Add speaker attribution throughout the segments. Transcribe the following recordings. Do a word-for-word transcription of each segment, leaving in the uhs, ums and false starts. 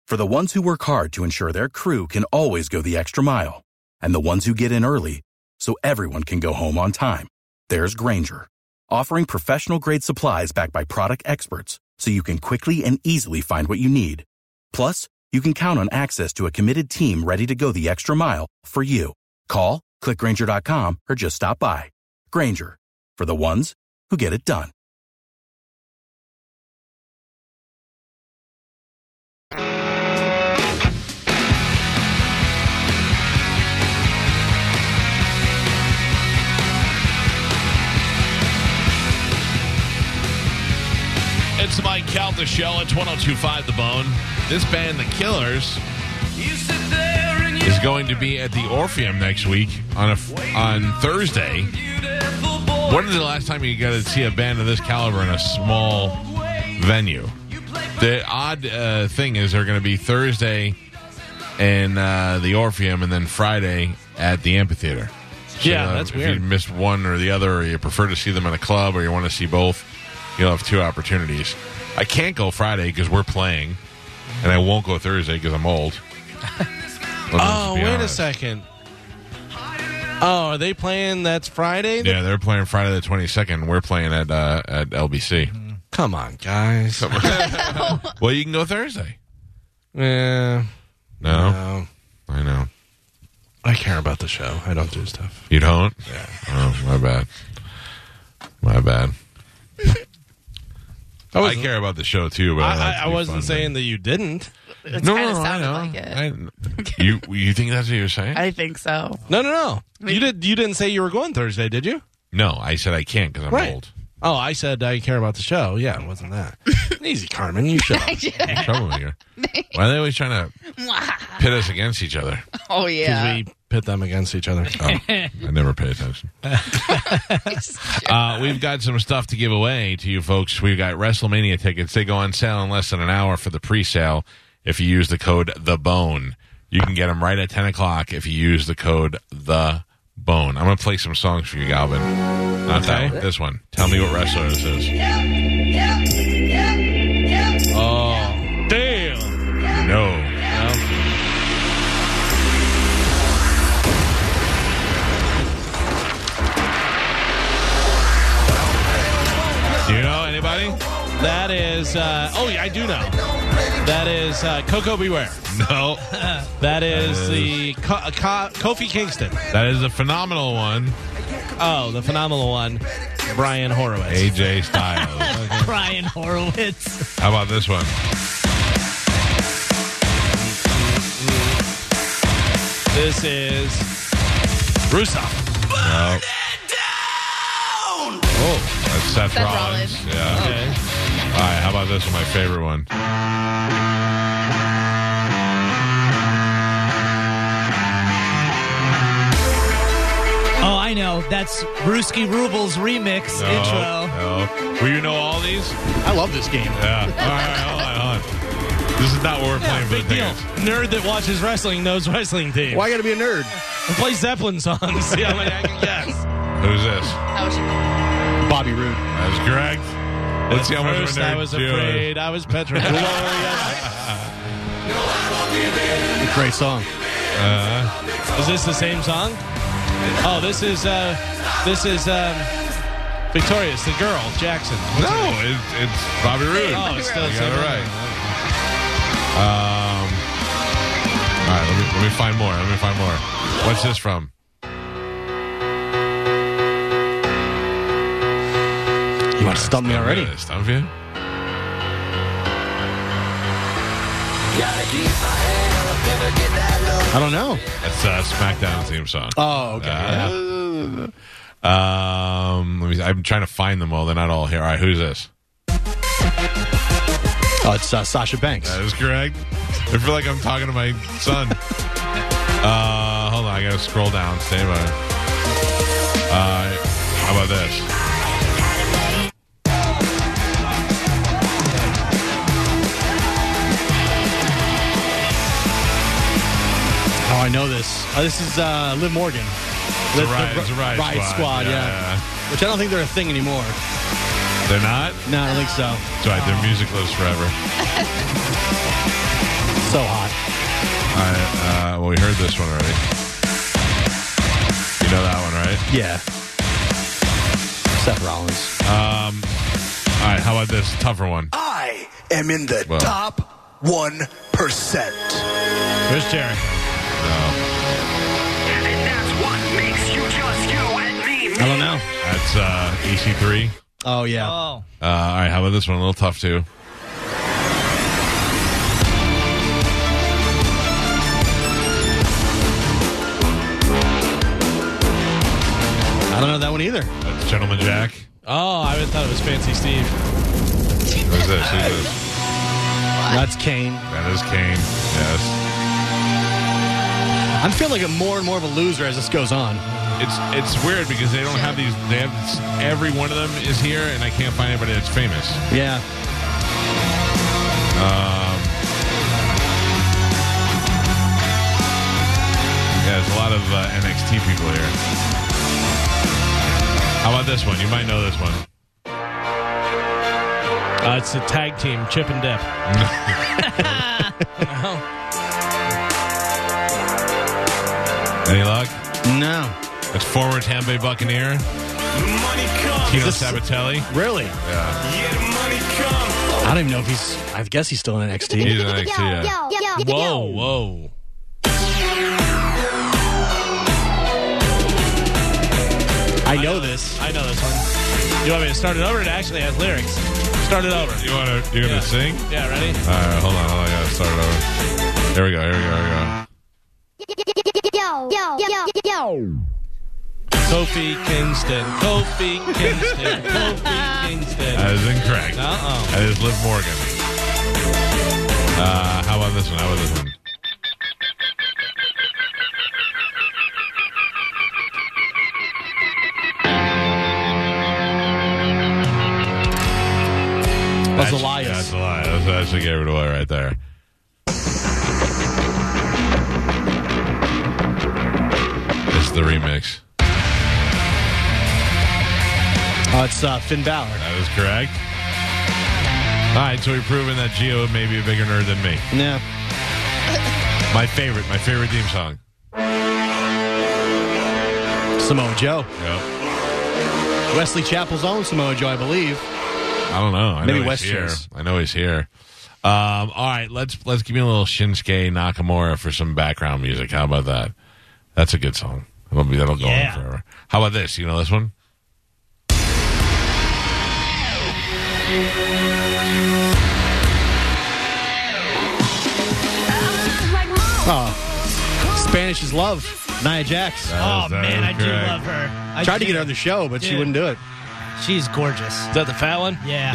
Speaker 1: For the ones who work hard to ensure their crew can always go the extra mile, and the ones who get in early so everyone can go home on time, there's Grainger, offering professional-grade supplies backed by product experts so you can quickly and easily find what you need. Plus, you can count on access to a committed team ready to go the extra mile for you. Call, click Grainger dot com, or just stop by. Grainger, for the ones who get it done.
Speaker 2: It's the Mike Calta Show. It's one oh two point five The Bone. This band, The Killers, is going to be at the Orpheum next week on a, on Thursday. When is the last time you got to see a band of this caliber in a small venue? The odd uh, thing is they're going to be Thursday in uh, the Orpheum and then Friday at the amphitheater. So,
Speaker 3: yeah,
Speaker 2: uh,
Speaker 3: that's
Speaker 2: if
Speaker 3: weird.
Speaker 2: you missed one or the other, or you prefer to see them in a club, or you want to see both, you'll have two opportunities. I can't go Friday because we're playing, and I won't go Thursday because I'm old.
Speaker 3: Oh, wait
Speaker 2: honest.
Speaker 3: a second. Oh, are they playing? That's Friday?
Speaker 2: Yeah, they're playing Friday the twenty-second. We're playing at uh, at L B C.
Speaker 3: Come on, guys.
Speaker 2: Well, you can go Thursday.
Speaker 3: Yeah.
Speaker 2: No?
Speaker 3: No.
Speaker 2: I know.
Speaker 3: I care about the show. I don't do stuff.
Speaker 2: You don't?
Speaker 3: Yeah.
Speaker 2: Oh, my bad. My bad.
Speaker 3: I,
Speaker 2: I care about the show, too, but I, like
Speaker 3: I,
Speaker 2: to
Speaker 3: I
Speaker 2: be
Speaker 3: wasn't
Speaker 2: fun,
Speaker 3: saying
Speaker 2: man.
Speaker 3: that you didn't.
Speaker 4: It
Speaker 2: No,
Speaker 4: kind
Speaker 2: no,
Speaker 4: of
Speaker 2: no, I
Speaker 4: sounded
Speaker 2: know.
Speaker 4: like it.
Speaker 2: I, you, you think that's what you're saying?
Speaker 4: I think so.
Speaker 3: No, no, no. You did. You didn't say you were going Thursday, did you?
Speaker 2: No, I said I can't because I'm
Speaker 3: Right.
Speaker 2: old.
Speaker 3: Oh, I said I care about the show. Yeah, it wasn't that. Easy, Carmen. You should.
Speaker 2: You're in trouble here. Why are they always trying to pit us against each other?
Speaker 4: Oh,
Speaker 3: Because
Speaker 4: yeah.
Speaker 3: we pit them against each other.
Speaker 2: Oh, I never pay attention. uh, we've got some stuff to give away to you folks. We've got WrestleMania tickets. They go on sale in less than an hour for the pre-sale if you use the code THEBONE. You can get them right at ten o'clock if you use the code THEBONE. I'm going to play some songs for you, Galvin. Not that one. This one. Tell me what wrestler this is.
Speaker 3: Oh, damn.
Speaker 2: No.
Speaker 3: No.
Speaker 2: Do you know anybody?
Speaker 3: That is. Uh, oh, yeah, I do know. That is uh, Coco Beware.
Speaker 2: No.
Speaker 3: That is,
Speaker 2: is-
Speaker 3: the Co- uh, Co- Kofi Kingston.
Speaker 2: That is a phenomenal one.
Speaker 3: Oh, the phenomenal one, Brian Horowitz.
Speaker 2: A J Styles.
Speaker 5: Brian Horowitz.
Speaker 2: How about this one?
Speaker 3: This is Rusev.
Speaker 2: No. Oh, that's Seth,
Speaker 4: Seth
Speaker 2: Rollins.
Speaker 4: Rollins.
Speaker 2: Yeah.
Speaker 3: Okay.
Speaker 2: All right, how about this one? My favorite one.
Speaker 5: Oh, I know. That's Brewski Rubel's remix
Speaker 2: No,
Speaker 5: intro.
Speaker 2: no. Will you know all these?
Speaker 6: I love this game.
Speaker 2: Yeah. All right, hold on, hold on. This is not what we're playing for
Speaker 3: Big
Speaker 2: the
Speaker 3: deal.
Speaker 2: tickets.
Speaker 3: Nerd that watches wrestling knows wrestling teams.
Speaker 6: Why got to be a nerd?
Speaker 3: And play Zeppelin songs. See how many I can guess.
Speaker 2: Who's this?
Speaker 4: That was
Speaker 6: Bobby Roode.
Speaker 2: That's correct. Let's see how much of a
Speaker 3: First,
Speaker 2: nerd
Speaker 3: I was
Speaker 2: Gio is.
Speaker 3: afraid. I was petrified.
Speaker 6: Great song.
Speaker 2: Uh,
Speaker 3: Is this the same song? Oh, this is uh, this is um, Victorious, the girl, Jackson.
Speaker 2: no, it's, it's Bobby Roode.
Speaker 3: Oh, it's still
Speaker 2: You got it
Speaker 3: Zeppelin.
Speaker 2: right. Um, all right, let me, let me find more. Let me find more. What's this from?
Speaker 6: You want to stump me already?
Speaker 2: Yeah, stump you?
Speaker 6: I don't know.
Speaker 2: That's uh, SmackDown's theme song.
Speaker 6: Oh, okay.
Speaker 2: Uh, Um, let me. I'm trying to find them all. They're not all here. All right, who's this?
Speaker 6: Oh, it's uh, Sasha Banks.
Speaker 2: That is correct. I feel like I'm talking to my son. Uh, hold on, I gotta scroll down. Stay by. Uh, how about this?
Speaker 6: Oh, I know this. Oh, this is uh, Liv Morgan.
Speaker 2: It's a
Speaker 6: Liv-
Speaker 2: Riot-
Speaker 6: the
Speaker 2: it's a Riot
Speaker 6: Riot
Speaker 2: Squad,
Speaker 6: Squad,
Speaker 2: yeah,
Speaker 6: yeah.
Speaker 2: yeah.
Speaker 6: Which I don't think they're a thing anymore.
Speaker 2: They're not.
Speaker 6: No, I don't think so.
Speaker 2: That's right. Their music lives forever.
Speaker 6: So
Speaker 2: I, uh, well, we heard this one already. You know that one, right?
Speaker 6: Yeah. Seth Rollins.
Speaker 2: Um, all right, how about this tougher one?
Speaker 4: I am in the
Speaker 2: Well.
Speaker 4: top one percent.
Speaker 3: Where's Jerry?
Speaker 7: And that's what makes you just you and me.
Speaker 6: I don't know.
Speaker 2: That's uh, E C three.
Speaker 6: Oh, yeah.
Speaker 5: Oh.
Speaker 2: Uh, all right, how about this one? A little tough, too.
Speaker 6: I don't know that one either.
Speaker 2: That's Gentleman Jack.
Speaker 3: Oh, I thought it was Fancy Steve.
Speaker 2: Who's this? Who's this?
Speaker 6: That's Kane.
Speaker 2: That is Kane. Yes.
Speaker 6: I'm feeling like a more and more of a loser as this goes on.
Speaker 2: It's it's weird because they don't have these. They have this, every one of them is here, and I can't find anybody that's famous.
Speaker 6: Yeah.
Speaker 2: Um, yeah, there's a lot of uh, N X T people here. How about this one? You might know this one.
Speaker 3: Uh, it's a tag team, Chip and Dip.
Speaker 2: Any luck?
Speaker 6: No.
Speaker 2: It's former Tampa Bay Buccaneer Tino
Speaker 6: This-
Speaker 2: Sabatelli.
Speaker 6: Really?
Speaker 2: Yeah,
Speaker 6: I don't even know if he's... I guess he's still in N X T.
Speaker 2: he's in N X T. Yeah.
Speaker 3: Whoa, whoa.
Speaker 6: I know this.
Speaker 3: I know this one. You want me to start it over? It actually has lyrics. Start it over.
Speaker 2: You want to? You gonna
Speaker 3: Yeah.
Speaker 2: sing?
Speaker 3: Yeah, ready?
Speaker 2: All right, hold on, hold on. I gotta start it over. Here we go. Here we go. Here we go.
Speaker 3: Kofi Kingston. Kofi Kingston. Kofi Kingston.
Speaker 2: That is incorrect.
Speaker 3: Uh-oh.
Speaker 2: That is Liv Morgan. Uh, how about this one? How about this one?
Speaker 6: That's
Speaker 2: That's-
Speaker 6: Elias.
Speaker 2: That's Elias. That's what actually gave it away right there. This is the remix.
Speaker 6: Oh, it's uh, Finn Balor.
Speaker 2: That is correct. All right, so we've proven that Gio may be a bigger nerd than me.
Speaker 6: Yeah.
Speaker 2: My favorite, my favorite theme song.
Speaker 6: Samoa Joe.
Speaker 2: Yep.
Speaker 6: Wesley Chappell's own Samoa Joe, I believe.
Speaker 2: I don't know. I
Speaker 6: Maybe
Speaker 2: know he's
Speaker 6: West
Speaker 2: here.
Speaker 6: Chase.
Speaker 2: I know he's here. Um, all right, let's let's give me a little Shinsuke Nakamura for some background music. How about that? That's a good song. That'll be that'll go
Speaker 5: Yeah.
Speaker 2: on forever. How about this? You know this one?
Speaker 6: Oh, Spanish is love. Nia Jax.
Speaker 2: That
Speaker 5: Oh,
Speaker 2: is- that
Speaker 5: man,
Speaker 2: is
Speaker 5: I do
Speaker 2: correct.
Speaker 5: love her. I
Speaker 6: Tried to
Speaker 5: do.
Speaker 6: get her on the show, but she
Speaker 5: Dude.
Speaker 6: wouldn't do it.
Speaker 5: She's gorgeous.
Speaker 3: Is that the fat one?
Speaker 5: Yeah.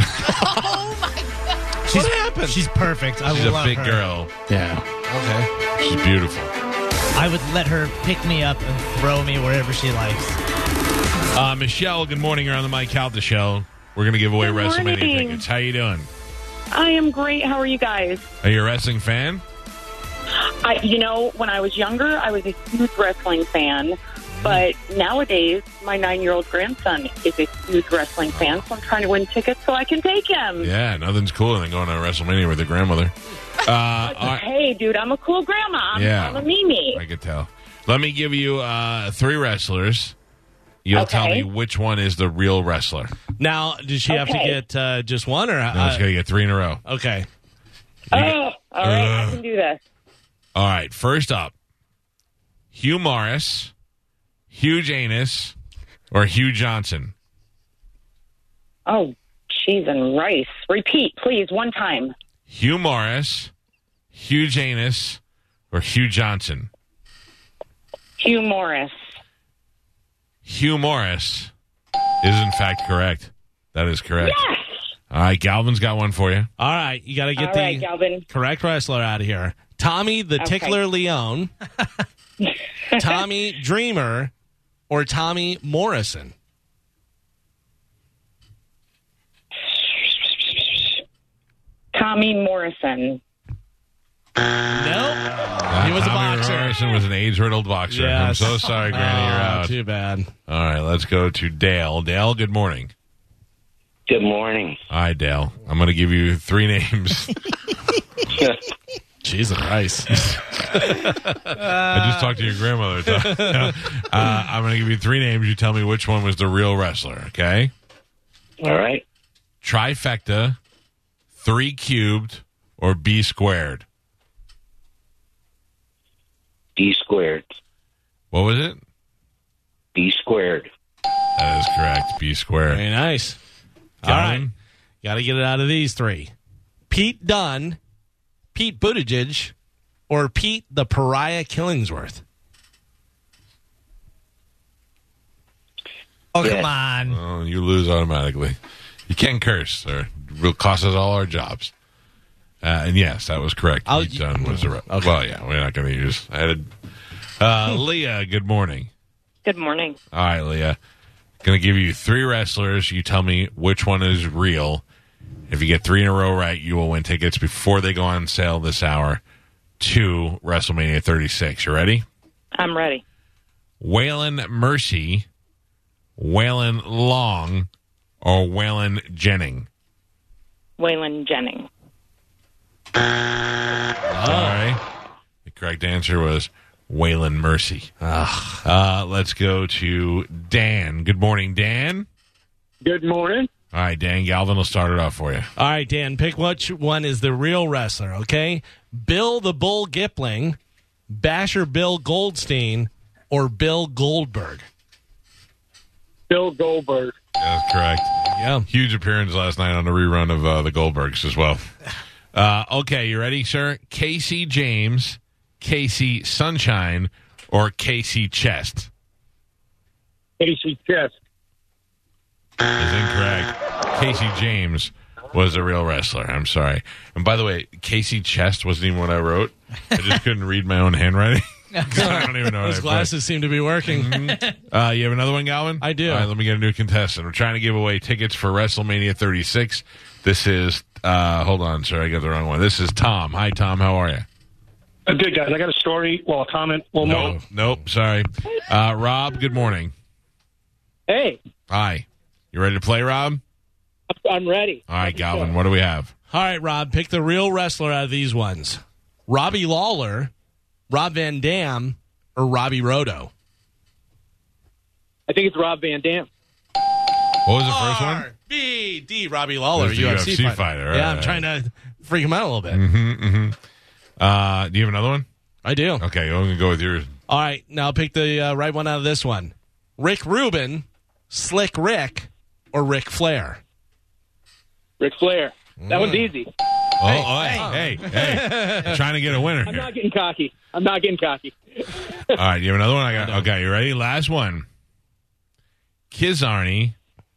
Speaker 3: What happened?
Speaker 5: She's perfect. I
Speaker 2: She's a
Speaker 5: love
Speaker 2: big
Speaker 5: her.
Speaker 2: girl.
Speaker 6: Yeah.
Speaker 3: Okay.
Speaker 2: She's beautiful.
Speaker 5: I would let her pick me up and throw me wherever she likes.
Speaker 2: Uh, Michelle, good morning. You're on the Mike Calta show. We're going to give away
Speaker 8: Good
Speaker 2: WrestleMania
Speaker 8: morning.
Speaker 2: tickets. How you doing?
Speaker 8: I am great. How are you guys?
Speaker 2: Are you a wrestling fan?
Speaker 8: I, you know, when I was younger, I was a huge wrestling fan. But nowadays, my nine-year-old grandson is a huge wrestling fan, so I'm trying to win tickets so I can take him.
Speaker 2: Yeah, nothing's cooler than going to WrestleMania with your grandmother. Uh, all right.
Speaker 8: Hey, dude, I'm a cool grandma. I'm,
Speaker 2: Yeah.
Speaker 8: I'm a Mimi.
Speaker 2: I could tell. Let me give you uh, three wrestlers. You'll tell
Speaker 8: Okay.
Speaker 2: me which one is the real wrestler.
Speaker 3: Now, did she have to
Speaker 8: Okay.
Speaker 3: get uh, just one or?
Speaker 2: No,
Speaker 3: Uh,
Speaker 2: it's going to get three in a row.
Speaker 3: okay.
Speaker 8: Oh, all right,
Speaker 2: Ugh.
Speaker 8: I can do this.
Speaker 2: All right, first up, Hugh Morris, Hugh Janus, or Hugh Johnson.
Speaker 8: Oh, cheese and rice. Repeat, please, one time.
Speaker 2: Hugh Morris, Hugh Janus, or Hugh Johnson.
Speaker 8: Hugh Morris.
Speaker 2: Hugh Morris is in fact correct. That is correct.
Speaker 8: Yes!
Speaker 2: All right, Galvin's got one for you.
Speaker 3: All right. You got to get
Speaker 8: All
Speaker 3: the
Speaker 8: right, Galvin.
Speaker 3: correct wrestler out of here. Tommy the
Speaker 8: Okay.
Speaker 3: Tickler Leone, Tommy Dreamer, or Tommy Morrison.
Speaker 8: Tommy Morrison.
Speaker 3: Nope.
Speaker 2: Uh,
Speaker 3: He was a
Speaker 2: Tommy
Speaker 3: boxer.
Speaker 2: Morrison was an age-riddled boxer. I'm
Speaker 3: Yes.
Speaker 2: so sorry, Granny, you're
Speaker 3: Oh,
Speaker 2: out.
Speaker 3: Too bad.
Speaker 2: All right, let's go to Dale. Dale, good morning.
Speaker 9: Good morning.
Speaker 2: All right, Dale. I'm going to give you three names.
Speaker 3: cheese and rice.
Speaker 2: I just talked to your grandmother. uh, I'm going to give you three names. You tell me which one was the real wrestler, okay?
Speaker 9: All right.
Speaker 2: Trifecta, three cubed, or B squared?
Speaker 9: B squared.
Speaker 2: What was it?
Speaker 9: B squared.
Speaker 2: That is correct. B squared.
Speaker 3: Very nice. All
Speaker 2: Calvin?
Speaker 3: right. Got to get it out of these three. Pete Dunne, Pete Buttigieg, or Pete the Pariah Killingsworth?
Speaker 5: Oh,
Speaker 9: Yeah.
Speaker 5: come on.
Speaker 2: Oh, you lose automatically. You can't curse, or it will cost us all our jobs. Uh, and yes, that was correct.
Speaker 3: I'll-
Speaker 2: Pete Dunne was a re-
Speaker 3: Okay.
Speaker 2: Well, yeah, we're not going to use. I had a, uh, Leah, good morning.
Speaker 8: Good morning.
Speaker 2: All right, Leah. Going to give you three wrestlers. You tell me which one is real. If you get three in a row right, you will win tickets before they go on sale this hour to WrestleMania thirty-six. You ready?
Speaker 8: I'm ready.
Speaker 2: Waylon Mercy, Waylon Long, or Waylon Jennings?
Speaker 8: Waylon Jennings.
Speaker 2: All right. The correct answer was Waylon Mercy. Uh, let's go to Dan. Good morning, Dan.
Speaker 9: Good morning.
Speaker 2: All right, Dan. Galvin will start it off for you.
Speaker 3: All right, Dan, pick which one is the real wrestler, okay? Bill the Bull Gipling, Basher Bill Goldstein, or Bill Goldberg?
Speaker 9: Bill Goldberg.
Speaker 2: That's correct.
Speaker 3: Yeah.
Speaker 2: Huge appearance last night on the rerun of uh, the Goldbergs as well. Uh, okay, you ready, sir? Casey James, Casey Sunshine, or Casey Chest?
Speaker 9: Casey Chest.
Speaker 2: Is incorrect. Casey James was a real wrestler. I'm sorry. And by the way, Casey Chest wasn't even what I wrote. I just couldn't read my own handwriting. I don't even know what
Speaker 3: Those
Speaker 2: I put.
Speaker 3: glasses seem to be working.
Speaker 2: Uh, you have another one, Galvin?
Speaker 3: I do.
Speaker 2: All right, let me get a new contestant. We're trying to give away tickets for WrestleMania thirty-six. This is, uh, hold on, sir, I got the wrong one. This is Tom. Hi, Tom. How are you?
Speaker 9: Uh, good, guys. I got a story. Well, a comment. Well,
Speaker 2: Nope, nope, sorry. Uh, Rob, good morning.
Speaker 9: Hey,
Speaker 2: Hi. You ready to play, Rob?
Speaker 9: I'm ready.
Speaker 2: All right, Galvin, what do we have?
Speaker 3: All right, Rob, pick the real wrestler out of these ones. Robbie Lawler, Rob Van Dam, or Robbie Roto?
Speaker 9: I think it's Rob Van Dam.
Speaker 2: What was the first one?
Speaker 3: R B D, Robbie Lawler,
Speaker 2: That's the
Speaker 3: U
Speaker 2: U
Speaker 3: F
Speaker 2: F
Speaker 3: C,
Speaker 2: C
Speaker 3: fighter.
Speaker 2: fighter, all
Speaker 3: Yeah, I'm
Speaker 2: right.
Speaker 3: trying to freak him out a little bit.
Speaker 2: Mm-hmm, mm-hmm. Uh, do you have another one?
Speaker 3: I do.
Speaker 2: Okay, I'm going to go with yours.
Speaker 3: All right, now pick the uh, right one out of this one. Rick Rubin, Slick Rick, or Ric Flair?
Speaker 9: Ric Flair. That one's easy.
Speaker 2: Oh, hey, oh, hey, hey, hey. I'm trying to get a winner
Speaker 9: I'm
Speaker 2: here.
Speaker 9: not getting cocky. I'm not getting cocky.
Speaker 2: All right, you have another one? I got. Okay, you ready? Last one. Kizarny,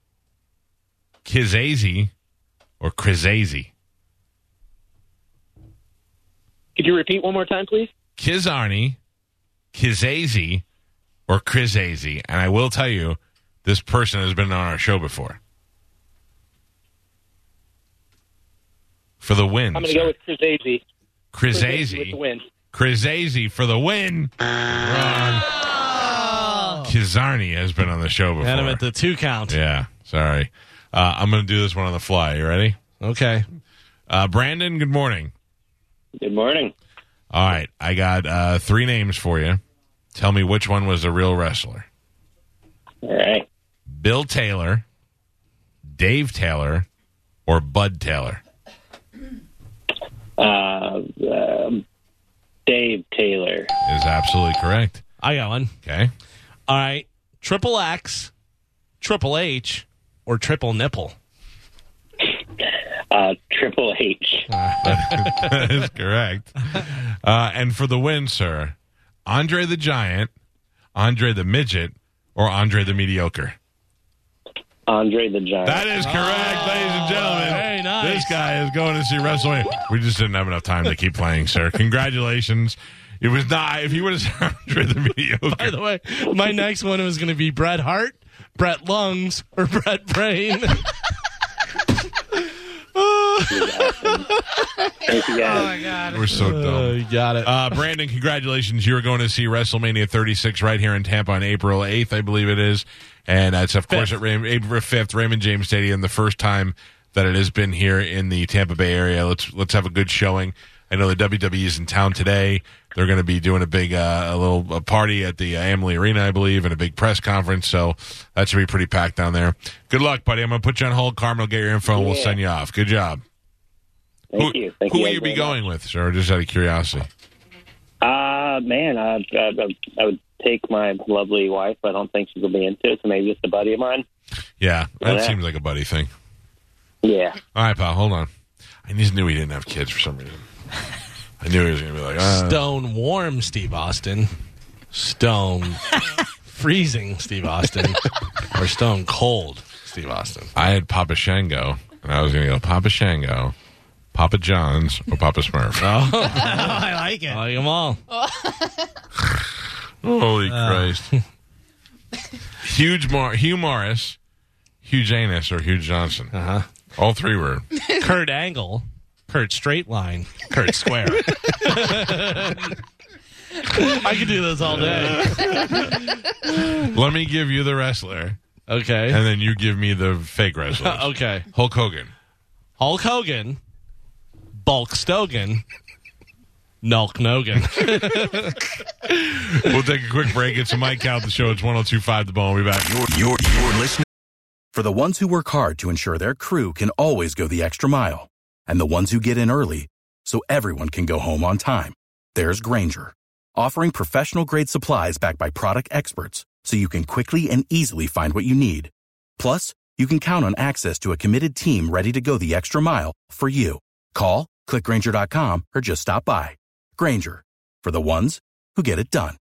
Speaker 2: Kizazy, or Krizazy?
Speaker 9: Could you repeat one more time, please?
Speaker 2: Kizarny, Kizazy, or Krizazy? And I will tell you, this person has been on our show before. For the win.
Speaker 9: I'm going to go with Chris Azy.
Speaker 2: Krizazy.
Speaker 9: With the win.
Speaker 2: Krizazy for the win. Wrong. Kizarny has been on the show before.
Speaker 3: Had him at the two count.
Speaker 2: Yeah, sorry. Uh, I'm going to do this one on the fly. You ready?
Speaker 3: Okay.
Speaker 2: Uh, Brandon, good morning.
Speaker 9: Good morning.
Speaker 2: All right, I got uh, three names for you. Tell me which one was the real wrestler.
Speaker 9: All right.
Speaker 2: Bill Taylor, Dave Taylor, or Bud Taylor?
Speaker 9: Uh, um, Dave Taylor.
Speaker 2: Is absolutely correct.
Speaker 3: I got one.
Speaker 2: Okay.
Speaker 3: All right. Triple X, Triple H, or Triple Nipple?
Speaker 9: Uh, Triple H.
Speaker 2: That is correct. Uh, and for the win, sir, Andre the Giant, Andre the Midget, or Andre the Mediocre?
Speaker 9: Andre the Giant.
Speaker 2: That is correct, ladies and gentlemen.
Speaker 3: Very nice.
Speaker 2: This guy is going to see WrestleMania. We just didn't have enough time to keep playing, sir. Congratulations. It was not, if you would have said Andre the Mediocre.
Speaker 3: By the way, my next one was going to be Bret Hart, Bret Lungs, or Bret Brain.
Speaker 9: Thank you, guys.
Speaker 5: God.
Speaker 2: We're so
Speaker 3: Uh,
Speaker 2: dumb.
Speaker 3: you got it.
Speaker 2: Uh, Brandon, congratulations. You are going to see WrestleMania thirty-six right here in Tampa on April eighth, I believe it is. And that's, of course,
Speaker 3: Fifth.
Speaker 2: at Ram- April fifth, Raymond James Stadium, the first time that it has been here in the Tampa Bay area. Let's let's have a good showing. I know the W W E is in town today. They're going to be doing a big, uh, a little a party at the uh, Amalie Arena, I believe, and a big press conference. So that should be pretty packed down there. Good luck, buddy. I'm going to put you on hold. Carmen will get your info, and
Speaker 9: Yeah.
Speaker 2: we'll send you off. Good job.
Speaker 9: Thank
Speaker 2: who
Speaker 9: you. Thank
Speaker 2: who
Speaker 9: you
Speaker 2: will
Speaker 9: guys
Speaker 2: you be
Speaker 9: very
Speaker 2: going with, sir? Just out of curiosity.
Speaker 9: Uh, man, I, I, I would take my lovely wife. I don't think she's going to be into it, so maybe just a buddy of mine.
Speaker 2: Yeah, that
Speaker 9: Yeah.
Speaker 2: seems like a buddy thing.
Speaker 9: Yeah.
Speaker 2: All right, pal, hold on. I just knew he didn't have kids for some reason. I knew he was going to be like, uh,
Speaker 3: Stone warm Steve Austin. Stone freezing Steve Austin. Or stone cold Steve Austin.
Speaker 2: I had Papa Shango, and I was going to go Papa Shango, Papa John's, or Papa Smurf.
Speaker 3: Oh,
Speaker 5: I like it.
Speaker 3: I like them all.
Speaker 2: Holy Christ. Huge Mar- Hugh Morris, Hugh Janus, or Hugh Johnson.
Speaker 3: Uh-huh.
Speaker 2: All three were.
Speaker 3: Kurt Angle, Kurt Straight Line, Kurt Square. I could do this all day.
Speaker 2: Let me give you the wrestler,
Speaker 3: Okay.
Speaker 2: and then you give me the fake wrestler.
Speaker 3: Okay.
Speaker 2: Hulk Hogan.
Speaker 3: Hulk Hogan, Bulk Stogan, Nulk Nogan.
Speaker 2: We'll take a quick break. It's a Mike Count the show. It's one oh two point five The Bone. We'll be back.
Speaker 1: You're, you're, you're listening. For the ones who work hard to ensure their crew can always go the extra mile, and the ones who get in early so everyone can go home on time, there's Grainger, offering professional-grade supplies backed by product experts so you can quickly and easily find what you need. Plus, you can count on access to a committed team ready to go the extra mile for you. Call, click Grainger dot com, or just stop by. Grainger, for the ones who get it done.